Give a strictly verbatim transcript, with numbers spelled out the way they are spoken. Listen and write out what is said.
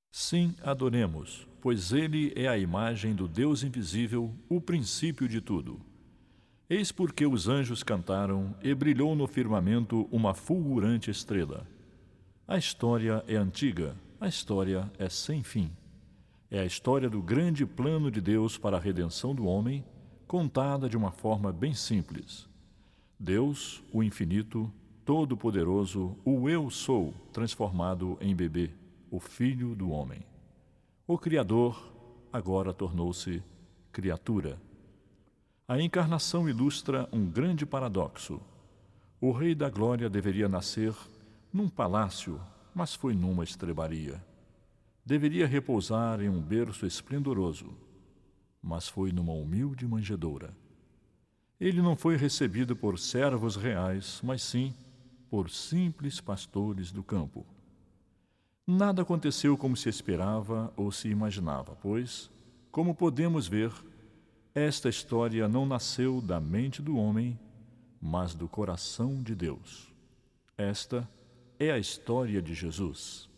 Sim, adoremos, pois ele é a imagem do Deus invisível, o princípio de tudo. Eis porque os anjos cantaram e brilhou no firmamento uma fulgurante estrela. A história é antiga, a história é sem fim. É a história do grande plano de Deus para a redenção do homem, contada de uma forma bem simples. Deus, o infinito, todo-poderoso, o Eu Sou, transformado em bebê, o Filho do homem. O Criador agora tornou-se criatura. A encarnação ilustra um grande paradoxo. O Rei da Glória deveria nascer num palácio, mas foi numa estrebaria. Deveria repousar em um berço esplendoroso, mas foi numa humilde manjedoura. Ele não foi recebido por servos reais, mas sim por simples pastores do campo. Nada aconteceu como se esperava ou se imaginava, pois, como podemos ver, esta história não nasceu da mente do homem, mas do coração de Deus. Esta é a história de Jesus.